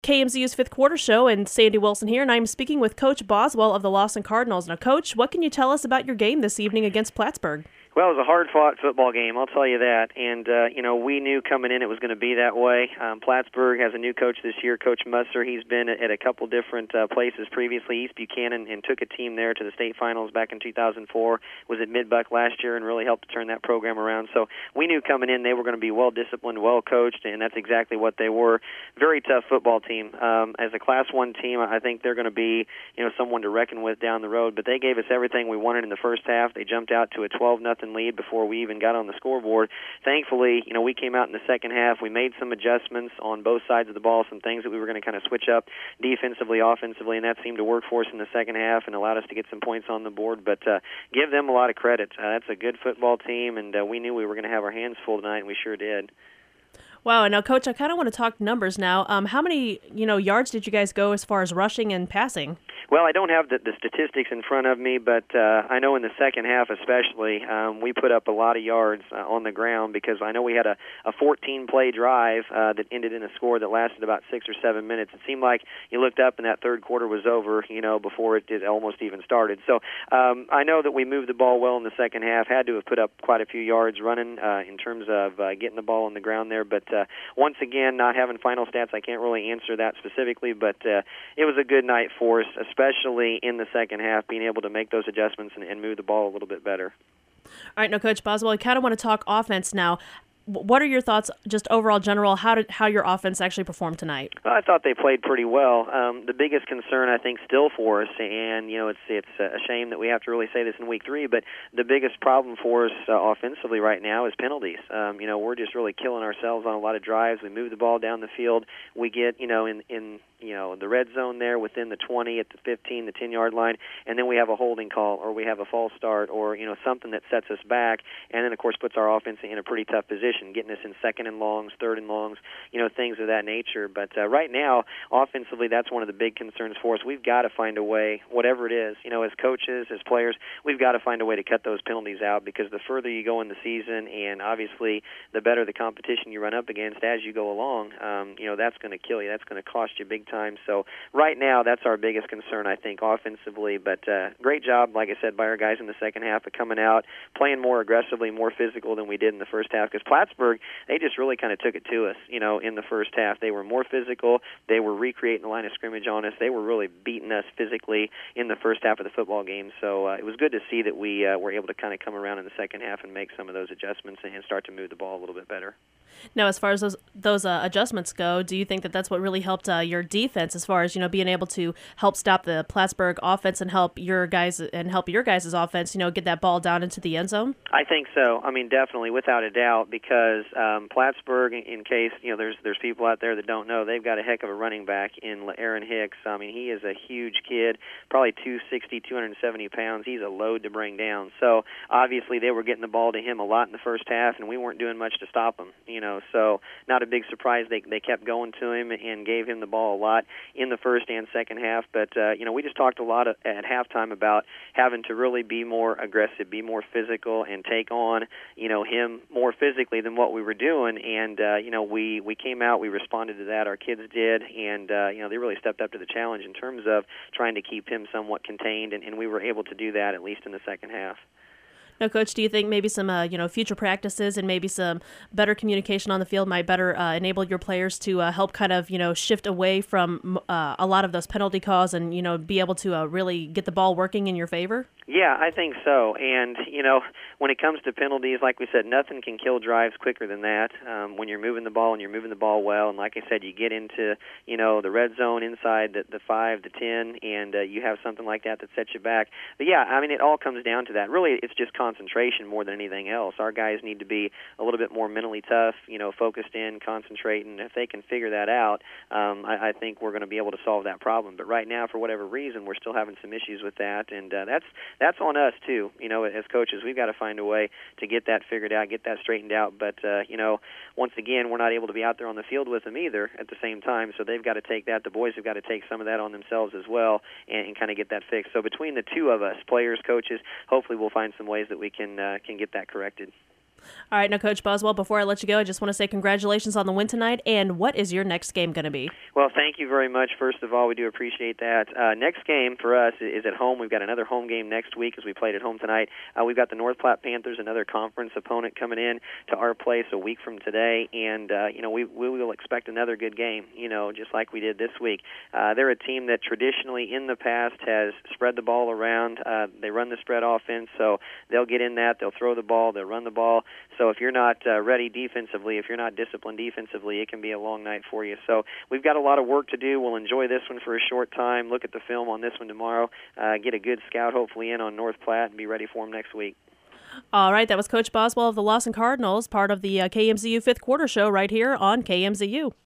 KMZU's fifth quarter show, and Sandy Wilson here, and I'm speaking with Coach Boswell of the Lawson Cardinals. Now, Coach, what can you tell us about your game this evening against Plattsburgh? Well, it was a hard-fought football game, I'll tell you that. And, we knew coming in it was going to be that way. Plattsburgh has a new coach this year, Coach Musser. He's been at a couple different places previously, East Buchanan, and took a team there to the state finals back in 2004, was at Midbuck last year and really helped to turn that program around. So we knew coming in they were going to be well-disciplined, well-coached, and that's exactly what they were. Very tough football team. As a Class 1 team, I think they're going to be, someone to reckon with down the road. But they gave us everything we wanted in the first half. They jumped out to a 12-0 lead before we even got on the scoreboard. Thankfully, we came out in the second half. We made some adjustments on both sides of the ball, some things that we were going to kind of switch up defensively, offensively, and that seemed to work for us in the second half and allowed us to get some points on the board. But give them a lot of credit. That's a good football team, and we knew we were going to have our hands full tonight, and we sure did. Wow, and now, Coach, I kind of want to talk numbers now. How many, yards did you guys go as far as rushing and passing? Well, I don't have the statistics in front of me, but I know in the second half especially, we put up a lot of yards on the ground because I know we had a 14-play drive that ended in a score that lasted about 6 or 7 minutes. It seemed like you looked up and that third quarter was over, before it did almost even started. So I know that we moved the ball well in the second half, had to have put up quite a few yards running in terms of getting the ball on the ground there. But once again, not having final stats, I can't really answer that specifically, but it was a good night for us, especially in the second half, being able to make those adjustments and move the ball a little bit better. All right, now, Coach Boswell, I kind of want to talk offense now. What are your thoughts, just overall general, how your offense actually performed tonight? Well, I thought they played pretty well. The biggest concern, I think, still for us, and it's a shame that we have to really say this in week 3, but the biggest problem for us offensively right now is penalties. We're just really killing ourselves on a lot of drives. We move the ball down the field. We get in the red zone there within the 20, at the 15, the 10-yard line, and then we have a holding call or we have a false start or, something that sets us back and then, of course, puts our offense in a pretty tough position, getting us in second and longs, third and longs, things of that nature. But right now, offensively, that's one of the big concerns for us. We've got to find a way, whatever it is, as coaches, as players, we've got to find a way to cut those penalties out because the further you go in the season and obviously the better the competition you run up against as you go along, that's going to kill you. That's going to cost you big time. So right now, that's our biggest concern, I think, offensively. But great job, like I said, by our guys in the second half of coming out, playing more aggressively, more physical than we did in the first half. Because Plattsburgh, they just really kind of took it to us, in the first half. They were more physical. They were recreating the line of scrimmage on us. They were really beating us physically in the first half of the football game. So it was good to see that we were able to kind of come around in the second half and make some of those adjustments and start to move the ball a little bit better. Now, as far as those adjustments go, do you think that that's what really helped your defense as far as, being able to help stop the Plattsburgh offense and help your guys' offense, get that ball down into the end zone? I think so. I mean, definitely, without a doubt, because Plattsburgh, in case, there's people out there that don't know, they've got a heck of a running back in Aaron Hicks. I mean, he is a huge kid, probably 260, 270 pounds. He's a load to bring down. So, obviously, they were getting the ball to him a lot in the first half, and we weren't doing much to stop him, So, not a big surprise. They kept going to him and gave him the ball a lot in the first and second half. But, we just talked a lot at halftime about having to really be more aggressive, be more physical, and take on, him more physically than what we were doing. And, we came out, we responded to that, our kids did, and, they really stepped up to the challenge in terms of trying to keep him somewhat contained, and we were able to do that at least in the second half. Now, Coach, do you think maybe some, future practices and maybe some better communication on the field might better enable your players to help kind of, shift away from a lot of those penalty calls and, be able to really get the ball working in your favor? Yeah, I think so. And, when it comes to penalties, like we said, nothing can kill drives quicker than that. When you're moving the ball and you're moving the ball well, and like I said, you get into, the red zone inside the 5, the 10, and you have something like that sets you back. But, yeah, I mean, it all comes down to that. Really, it's just concentration more than anything else. Our guys need to be a little bit more mentally tough, focused in, concentrating. If they can figure that out, I think we're going to be able to solve that problem. But right now, for whatever reason, we're still having some issues with that, and that's on us too. As coaches, we've got to find a way to get that figured out, get that straightened out. But once again, we're not able to be out there on the field with them either at the same time. So they've got to take that. The boys have got to take some of that on themselves as well, and kind of get that fixed. So between the two of us, players, coaches, hopefully we'll find some ways that we can get that corrected. All right, now, Coach Boswell, before I let you go, I just want to say congratulations on the win tonight. And what is your next game going to be? Well, thank you very much. First of all, we do appreciate that. Next game for us is at home. We've got another home game next week as we played at home tonight. We've got the North Platte Panthers, another conference opponent, coming in to our place a week from today. And, we will expect another good game, just like we did this week. They're a team that traditionally in the past has spread the ball around. They run the spread offense, so they'll get in that. They'll throw the ball. They'll run the ball. So if you're not ready defensively, if you're not disciplined defensively, it can be a long night for you. So we've got a lot of work to do. We'll enjoy this one for a short time, look at the film on this one tomorrow, get a good scout hopefully in on North Platte, and be ready for them next week. All right, that was Coach Boswell of the Lawson Cardinals, part of the KMZU Fifth Quarter Show right here on KMZU.